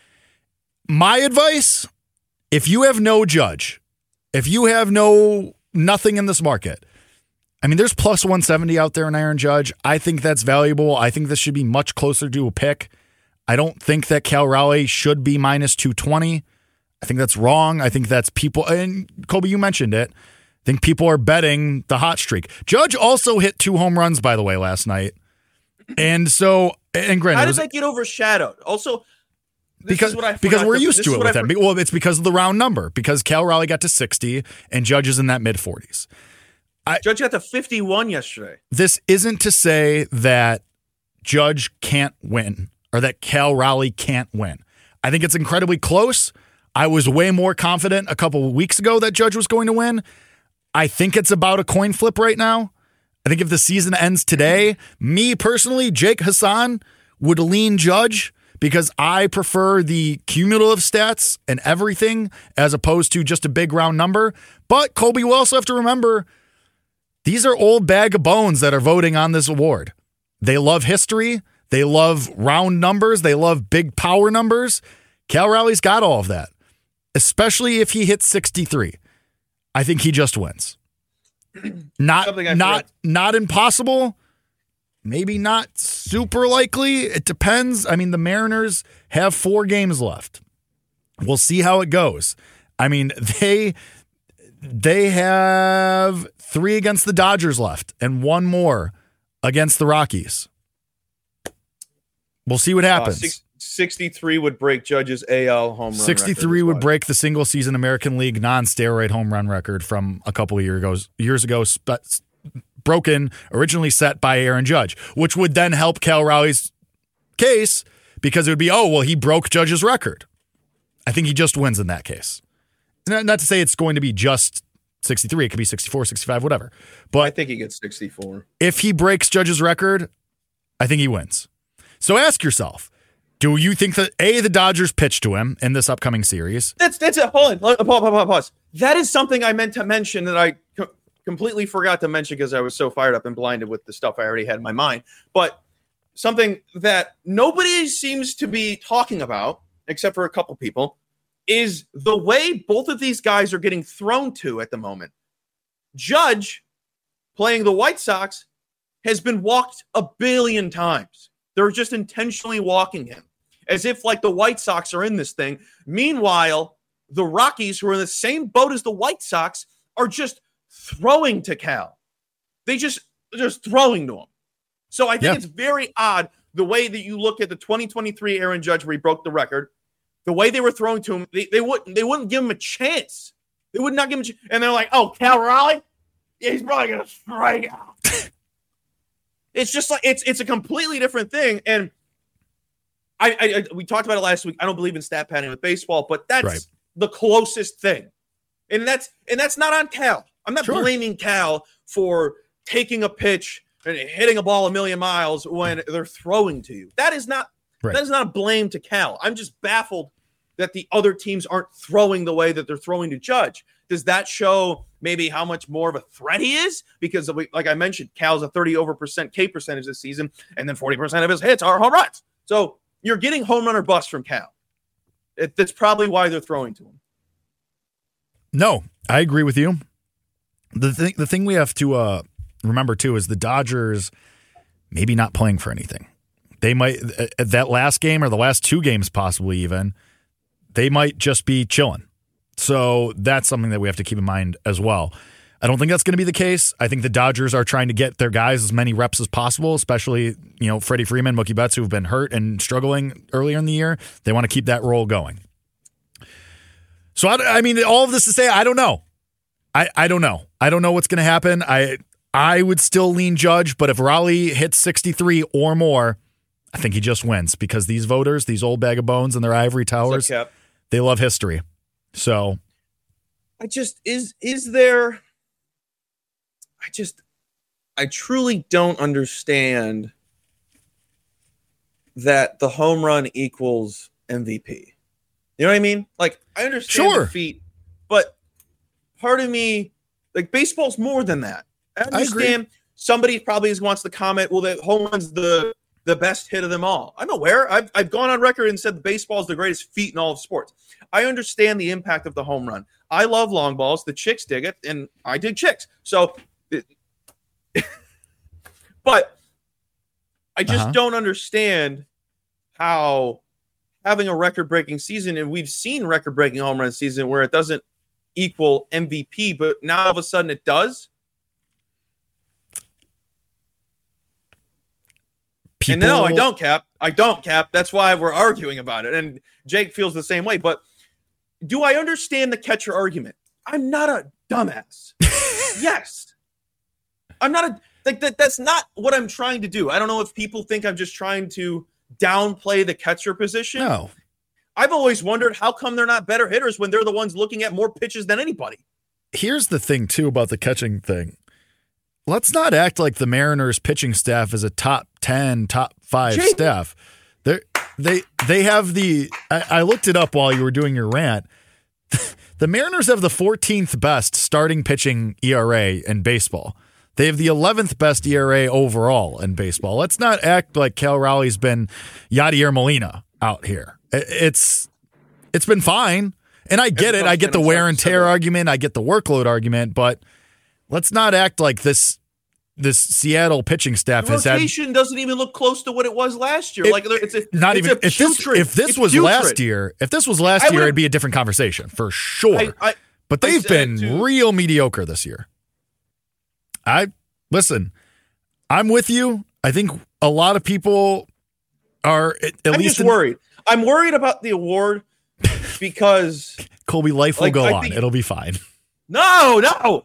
My advice, if you have no Judge, if you have nothing in this market, I mean, there's plus 170 out there in Aaron Judge. I think that's valuable. I think this should be much closer to a pick. I don't think that Cal Raleigh should be minus 220. I think that's wrong. I think that's people, and Colby, you mentioned it. I think people are betting the hot streak. Judge also hit 2 home runs, by the way, last night. And so, and granted, how does that get overshadowed? Also, because we're used to it with him. Well, it's because of the round number, because Cal Raleigh got to 60 and Judge is in that mid-40s. Judge got to 51 yesterday. This isn't to say that Judge can't win or that Cal Raleigh can't win. I think it's incredibly close. I was way more confident a couple of weeks ago that Judge was going to win. I think it's about a coin flip right now. I think if the season ends today, me personally, Jake Hassan, would lean Judge because I prefer the cumulative stats and everything as opposed to just a big round number. But Colby, we also have to remember, these are old bag of bones that are voting on this award. They love history. They love round numbers. They love big power numbers. Cal Raleigh's got all of that, especially if he hits 63. I think he just wins. Not impossible. Maybe not super likely. It depends. I mean, the Mariners have 4 games left. We'll see how it goes. I mean, they have 3 against the Dodgers left and 1 more against the Rockies. We'll see what happens. 63 would break Judge's AL home run 63 would break the single-season American League non-steroid home run record from a couple of years ago, broken, originally set by Aaron Judge, which would then help Cal Raleigh's case because it would be, he broke Judge's record. I think he just wins in that case. Not to say it's going to be just 63. It could be 64, 65, whatever. But I think he gets 64. If he breaks Judge's record, I think he wins. So ask yourself, do you think that, A, the Dodgers pitch to him in this upcoming series? That's it. Hold on. Pause. That is something I meant to mention that I completely forgot to mention because I was so fired up and blinded with the stuff I already had in my mind. But something that nobody seems to be talking about, except for a couple people, is the way both of these guys are getting thrown to at the moment. Judge, playing the White Sox, has been walked a billion times. They're just intentionally walking him as if like the White Sox are in this thing. Meanwhile, the Rockies, who are in the same boat as the White Sox, are just throwing to Cal. They're just throwing to him. So I think it's very odd the way that you look at the 2023 Aaron Judge where he broke the record, the way they were throwing to him, they wouldn't give him a chance. They would not give him a chance. And they're like, oh, Cal Raleigh? Yeah, he's probably going to strike out. It's just like it's a completely different thing. And we talked about it last week. I don't believe in stat padding with baseball, but that's the closest thing. And that's not on Cal. I'm not blaming Cal for taking a pitch and hitting a ball a million miles when they're throwing to you. That is not a blame to Cal. I'm just baffled that the other teams aren't throwing the way that they're throwing to Judge. Does that show maybe how much more of a threat he is? Because, like I mentioned, Cal's a 30% K percentage this season, and then 40% of his hits are home runs. So you're getting home run or bust from Cal. That's probably why they're throwing to him. No, I agree with you. The thing we have to remember, too, is the Dodgers maybe not playing for anything. They might, that last game or the last two games possibly even, they might just be chilling. So that's something that we have to keep in mind as well. I don't think that's going to be the case. I think the Dodgers are trying to get their guys as many reps as possible, especially, Freddie Freeman, Mookie Betts, who've been hurt and struggling earlier in the year. They want to keep that role going. So, I mean, all of this to say, I don't know. I don't know. I don't know what's going to happen. I would still lean Judge, but if Raleigh hits 63 or more, I think he just wins because these voters, these old bag of bones in their ivory towers, they love history. So I truly don't understand that the home run equals MVP. You know what I mean? Like, I understand the feat, but part of me, like, baseball's more than that. I understand somebody probably wants to comment, well, that home run's the best hit of them all. I'm aware. I've gone on record and said the baseball is the greatest feat in all of sports. I understand the impact of the home run. I love long balls. The chicks dig it, and I dig chicks. So, but I just don't understand how having a record-breaking season, and we've seen record-breaking home run season where it doesn't equal MVP, but now all of a sudden it does. And no, I don't, Cap. That's why we're arguing about it. And Jake feels the same way. But do I understand the catcher argument? I'm not a dumbass. Yes. I'm not that's not what I'm trying to do. I don't know if people think I'm just trying to downplay the catcher position. No. I've always wondered how come they're not better hitters when they're the ones looking at more pitches than anybody. Here's the thing, too, about the catching thing. Let's not act like the Mariners pitching staff is a top 10, top 5 staff. They have the – I looked it up while you were doing your rant. The Mariners have the 14th best starting pitching ERA in baseball. They have the 11th best ERA overall in baseball. Let's not act like Cal Raleigh's been Yadier Molina out here. It's been fine. And I get it. I get the wear and tear argument. I get the workload argument. But let's not act like this Seattle pitching staff has had. Rotation doesn't even look close to what it was last year. If this was last year, it'd be a different conversation for sure. But they've been real mediocre this year. Listen, I'm with you. I think a lot of people are at least worried. I'm worried about the award because Colby, life will go on. It'll be fine. No,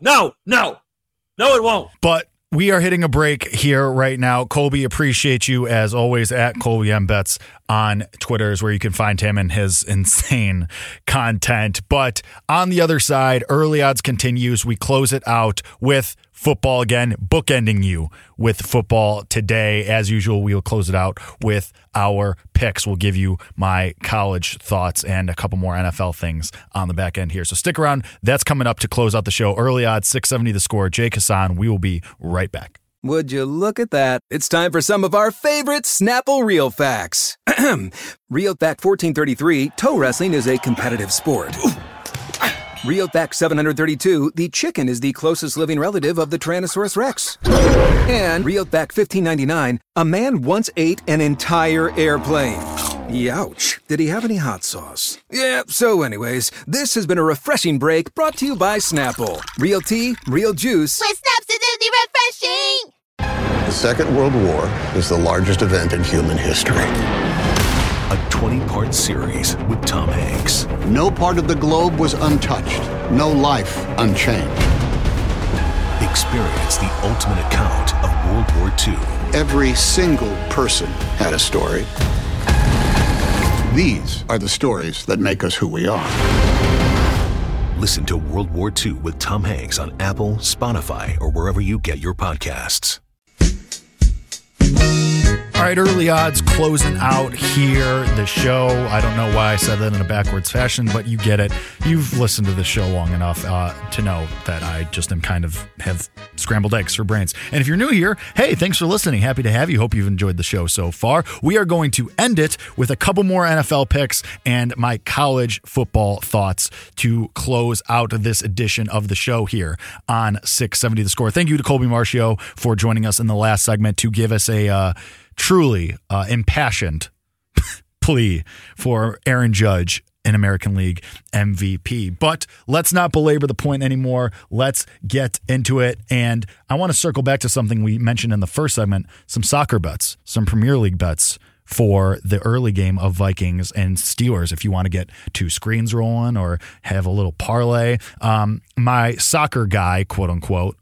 it won't. But we are hitting a break here right now. Colby, appreciate you as always at Colby M. Betts on Twitter is where you can find him and his insane content. But on the other side, Early Odds continues. We close it out with football again, bookending you with football today. As usual, we will close it out with our picks. We'll give you my college thoughts and a couple more NFL things on the back end here. So stick around. That's coming up to close out the show. Early Odds, 670 The Score. Jake Hassan. We will be right back. Would you look at that? It's time for some of our favorite Snapple Real Facts. Real Fact 1433, toe wrestling is a competitive sport. Real Fact 732, the chicken is the closest living relative of the Tyrannosaurus Rex. And Real Fact 1599, a man once ate an entire airplane. Youch. Did he have any hot sauce? Yeah, so anyways, this has been a refreshing break brought to you by Snapple. Real tea, real juice. With Snaps, it's refreshing! The Second World War is the largest event in human history. A 20-part series with Tom Hanks. No part of the globe was untouched. No life unchanged. Experience the ultimate account of World War II. Every single person had a story. These are the stories that make us who we are. Listen to World War II with Tom Hanks on Apple, Spotify, or wherever you get your podcasts. All right, Early Odds closing out here, the show. I don't know why I said that in a backwards fashion, but you get it. You've listened to the show long enough to know that I just am kind of have scrambled eggs for brains. And if you're new here, hey, thanks for listening. Happy to have you. Hope you've enjoyed the show so far. We are going to end it with a couple more NFL picks and my college football thoughts to close out this edition of the show here on 670 The Score. Thank you to Colby Marcio for joining us in the last segment to give us a truly impassioned plea for Aaron Judge, an American League MVP. But let's not belabor the point anymore. Let's get into it. And I want to circle back to something we mentioned in the first segment, some soccer bets, some Premier League bets for the early game of Vikings and Steelers. If you want to get two screens rolling or have a little parlay, my soccer guy, quote unquote,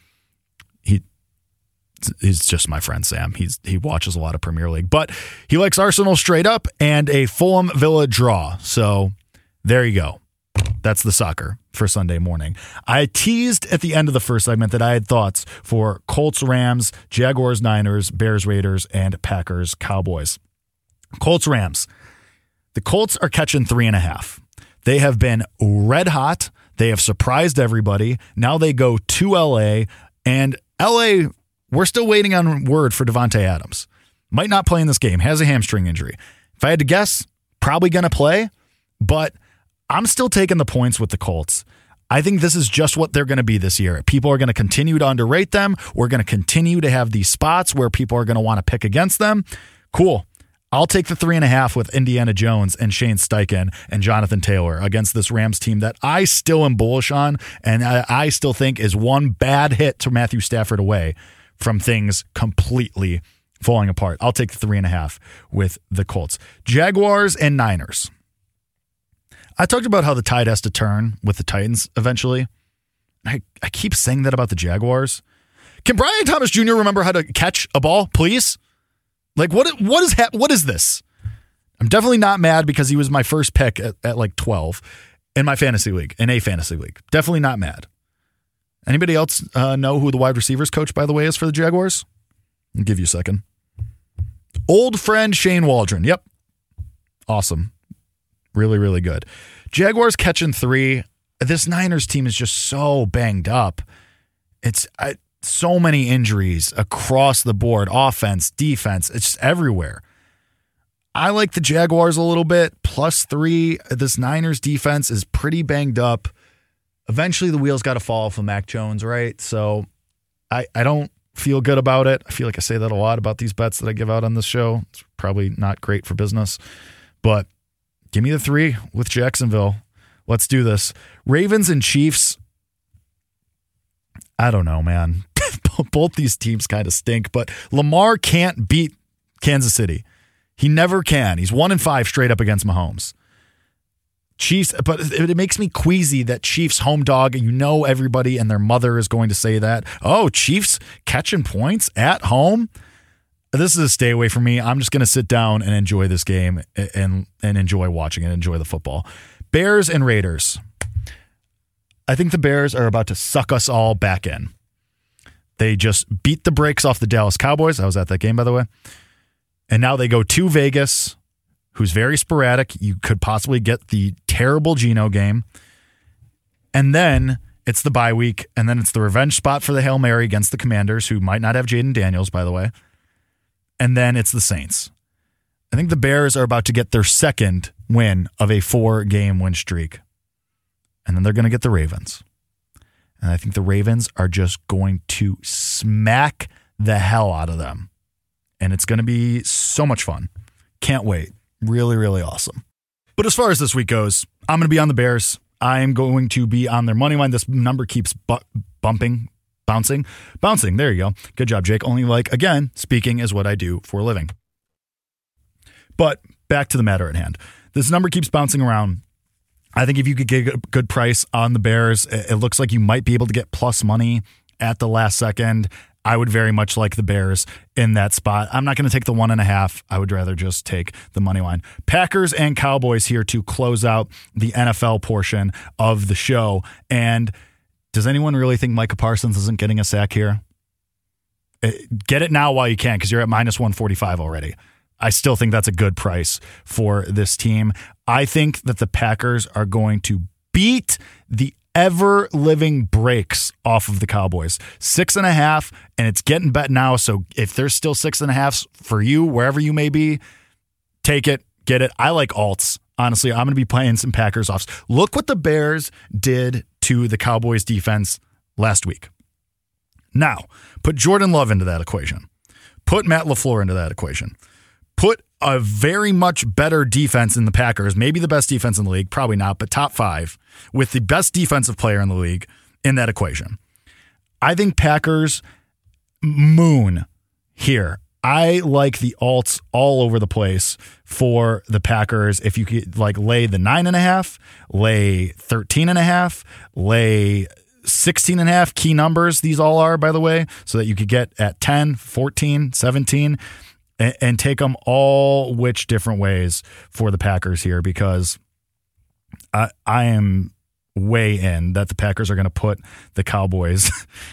he's just my friend Sam. He watches a lot of Premier League, but he likes Arsenal straight up and a Fulham Villa draw. So there you go. That's the soccer for Sunday morning. I teased at the end of the first segment that I had thoughts for Colts, Rams, Jaguars, Niners, Bears, Raiders, and Packers, Cowboys. Colts, Rams. The Colts are catching 3.5. They have been red hot. They have surprised everybody. Now they go to LA, and LA, we're still waiting on word for Devontae Adams. Might not play in this game. Has a hamstring injury. If I had to guess, probably going to play, but I'm still taking the points with the Colts. I think this is just what they're going to be this year. People are going to continue to underrate them. We're going to continue to have these spots where people are going to want to pick against them. Cool. I'll take the 3.5 with Indiana Jones and Shane Steichen and Jonathan Taylor against this Rams team that I still am bullish on, and I still think is one bad hit to Matthew Stafford away from things completely falling apart. I'll take the 3.5 with the Colts. Jaguars and Niners. I talked about how the tide has to turn with the Titans eventually. I keep saying that about the Jaguars. Can Brian Thomas Jr. remember how to catch a ball, please? Like, what is this? I'm definitely not mad because he was my first pick at like 12 in my fantasy league, in a fantasy league. Definitely not mad. Anybody else know who the wide receivers coach, by the way, is for the Jaguars? I'll give you a second. Old friend Shane Waldron. Yep. Awesome. Really, really good. Jaguars catching 3. This Niners team is just so banged up. It's so many injuries across the board. Offense, defense, it's just everywhere. I like the Jaguars a little bit. +3. This Niners defense is pretty banged up. Eventually, the wheels got to fall off of Mac Jones, right? So I don't feel good about it. I feel like I say that a lot about these bets that I give out on this show. It's probably not great for business. But give me the 3 with Jacksonville. Let's do this. Ravens and Chiefs. I don't know, man. Both these teams kind of stink, but Lamar can't beat Kansas City. He never can. He's 1-5 straight up against Mahomes. Chiefs, but it makes me queasy that Chiefs home dog, everybody and their mother is going to say that. Oh, Chiefs catching points at home? this is a stay away from me. I'm just going to sit down and enjoy this game and enjoy watching it, enjoy the football. Bears and Raiders. I think the Bears are about to suck us all back in. They just beat the brakes off the Dallas Cowboys. I was at that game, by the way. And now they go to Vegas, who's very sporadic. You could possibly get the terrible Geno game. And then it's the bye week, and then it's the revenge spot for the Hail Mary against the Commanders, who might not have Jaden Daniels, by the way. And then it's the Saints. I think the Bears are about to get their second win of a 4-game win streak. And then they're going to get the Ravens. And I think the Ravens are just going to smack the hell out of them. And it's going to be so much fun. Can't wait. Really, really awesome. But as far as this week goes, I'm going to be on the Bears. I am going to be on their money line. This number keeps bouncing. There you go. Good job, Jake. Only again, speaking is what I do for a living. But back to the matter at hand. This number keeps bouncing around. I think if you could get a good price on the Bears, it looks like you might be able to get plus money at the last second. I would very much like the Bears in that spot. I'm not going to take the 1.5. I would rather just take the money line. Packers and Cowboys here to close out the NFL portion of the show. And does anyone really think Micah Parsons isn't getting a sack here? Get it now while you can, because you're at minus 145 already. I still think that's a good price for this team. I think that the Packers are going to beat the ever-living breaks off of the Cowboys. 6.5, and it's getting bet now, so if there's still 6.5 for you, wherever you may be, take it, get it. I like alts. Honestly, I'm going to be playing some Packers offs. Look what the Bears did to the Cowboys defense last week. Now, put Jordan Love into that equation. Put Matt LaFleur into that equation. Put a very much better defense in the Packers, maybe the best defense in the league, probably not, but top 5, with the best defensive player in the league in that equation. I think Packers moon here. I like the alts all over the place for the Packers. If you could lay the 9.5, lay 13.5, lay 16.5, key numbers, these all are, by the way, so that you could get at 10, 14, 17, and take them all which different ways for the Packers here, because I am way in that the Packers are going to put the Cowboys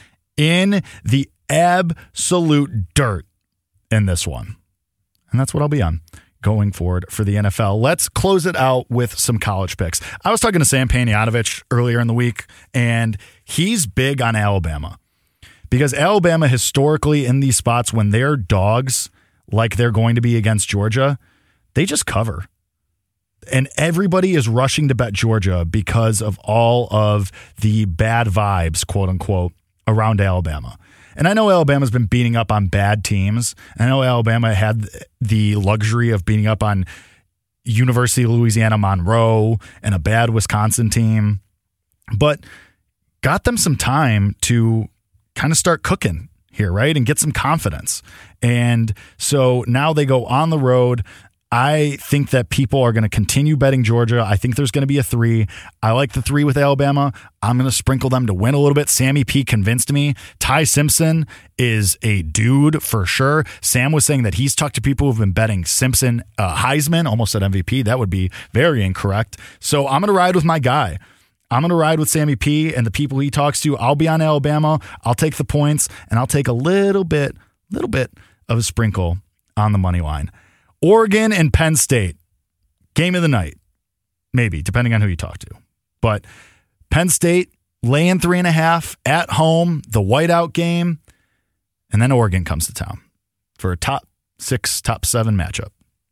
in the absolute dirt in this one. And that's what I'll be on going forward for the NFL. Let's close it out with some college picks. I was talking to Sam Panayotovich earlier in the week, and he's big on Alabama, because Alabama historically in these spots when they're dogs, like they're going to be against Georgia, they just cover. And everybody is rushing to bet Georgia because of all of the bad vibes, quote unquote, around Alabama. And I know Alabama's been beating up on bad teams. I know Alabama had the luxury of beating up on University of Louisiana Monroe and a bad Wisconsin team, but got them some time to kind of start cooking here, right? And get some confidence. And so now they go on the road. I think that people are going to continue betting Georgia. I think there's going to be a 3. I like the 3 with Alabama. I'm going to sprinkle them to win a little bit. Sammy P convinced me. Ty Simpson is a dude for sure. Sam was saying that he's talked to people who've been betting Simpson, Heisman, almost said MVP. That would be very incorrect. So I'm going to ride with my guy. I'm going to ride with Sammy P and the people he talks to. I'll be on Alabama. I'll take the points, and I'll take a little bit of a sprinkle on the money line. Oregon and Penn State, game of the night, maybe, depending on who you talk to. But Penn State laying 3.5 at home, the whiteout game, and then Oregon comes to town for a top 6, top 7 matchup.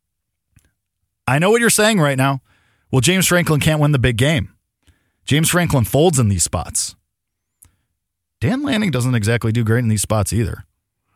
I know what you're saying right now. Well, James Franklin can't win the big game. James Franklin folds in these spots. Dan Lanning doesn't exactly do great in these spots either.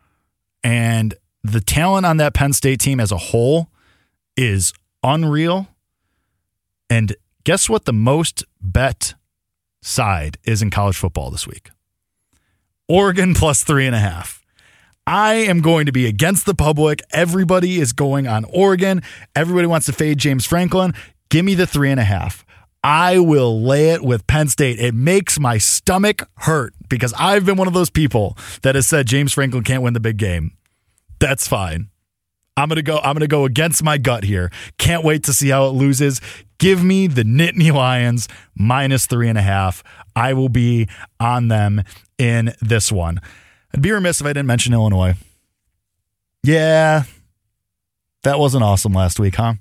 And the talent on that Penn State team as a whole is unreal. And guess what the most bet side is in college football this week? Oregon plus 3.5. I am going to be against the public. Everybody is going on Oregon. Everybody wants to fade James Franklin. Give me the 3.5. I will lay it with Penn State. It makes my stomach hurt because I've been one of those people that has said James Franklin can't win the big game. That's fine. I'm gonna go against my gut here. Can't wait to see how it loses. Give me the Nittany Lions -3.5. I will be on them in this one. I'd be remiss if I didn't mention Illinois. Yeah, that wasn't awesome last week, huh?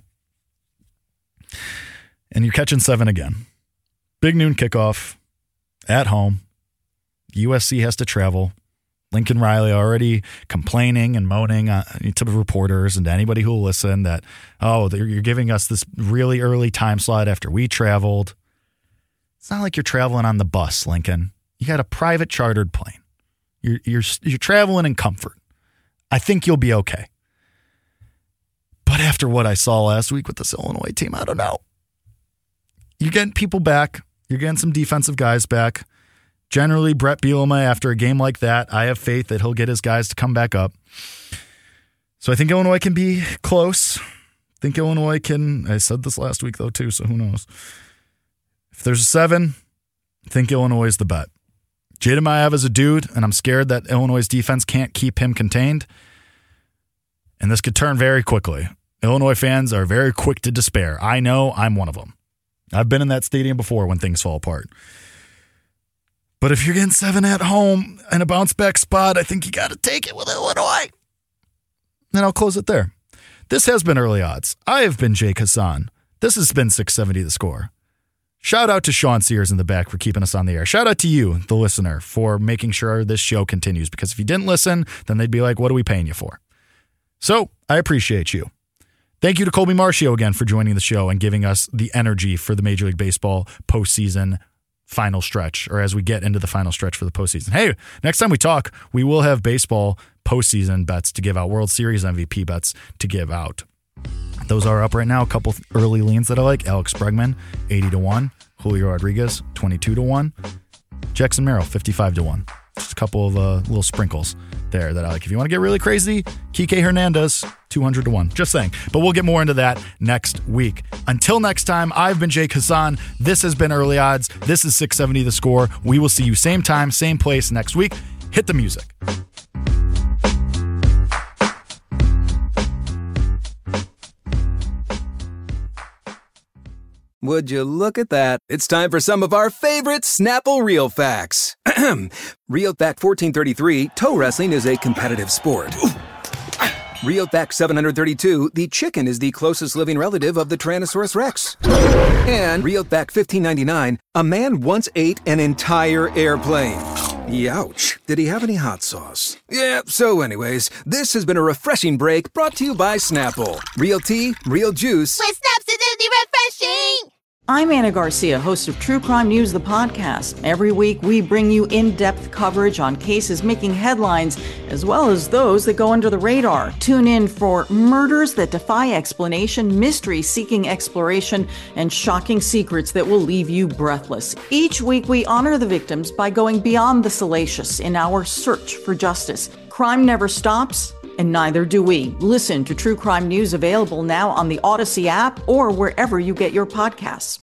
And you're catching 7 again. Big noon kickoff at home. USC has to travel. Lincoln Riley already complaining and moaning to reporters and to anybody who will listen that, you're giving us this really early time slot after we traveled. It's not like you're traveling on the bus, Lincoln. You got a private chartered plane. You're traveling in comfort. I think you'll be okay. But after what I saw last week with this Illinois team, I don't know. You're getting people back. You're getting some defensive guys back. Generally, Brett Bielema, after a game like that, I have faith that he'll get his guys to come back up. So I think Illinois can be close. I think Illinois can. I said this last week, though, too, so who knows. If there's a 7, I think Illinois is the bet. Jaden Maiev is a dude, and I'm scared that Illinois' defense can't keep him contained. And this could turn very quickly. Illinois fans are very quick to despair. I know, I'm one of them. I've been in that stadium before when things fall apart. But if you're getting 7 at home and a bounce back spot, I think you got to take it with Illinois. And I'll close it there. This has been Early Odds. I have been Jake Hassan. This has been 670 The Score. Shout out to Sean Sears in the back for keeping us on the air. Shout out to you, the listener, for making sure this show continues. Because if you didn't listen, then they'd be like, what are we paying you for? So I appreciate you. Thank you to Colby Marcio again for joining the show and giving us the energy for the Major League Baseball postseason final stretch, or as we get into the final stretch for the postseason. Hey, next time we talk, we will have baseball postseason bets to give out, World Series MVP bets to give out. Those are up right now. A couple early leans that I like. Alex Bregman, 80-1. Julio Rodriguez, 22-1. Jackson Merrill, 55-1. Just a couple of little sprinkles there that I like. If you want to get really crazy, Kike Hernandez, 200-1. Just saying. But we'll get more into that next week. Until next time, I've been Jake Hassan. This has been Early Odds. This is 670 The Score. We will see you same time, same place next week. Hit the music. Would you look at that? It's time for some of our favorite Snapple Real Facts. Real Fact 1433, toe wrestling is a competitive sport. Real Fact 732, the chicken is the closest living relative of the Tyrannosaurus Rex. And Real Fact 1599, a man once ate an entire airplane. Youch. Did he have any hot sauce? Yeah, so anyways, this has been a refreshing break brought to you by Snapple. Real tea, real juice. With Snaps, it's refreshing! I'm Anna Garcia, host of True Crime News, the podcast. Every week, we bring you in-depth coverage on cases making headlines, as well as those that go under the radar. Tune in for murders that defy explanation, mysteries seeking exploration, and shocking secrets that will leave you breathless. Each week, we honor the victims by going beyond the salacious in our search for justice. Crime never stops, and neither do we. Listen to True Crime News, available now on the Odyssey app or wherever you get your podcasts.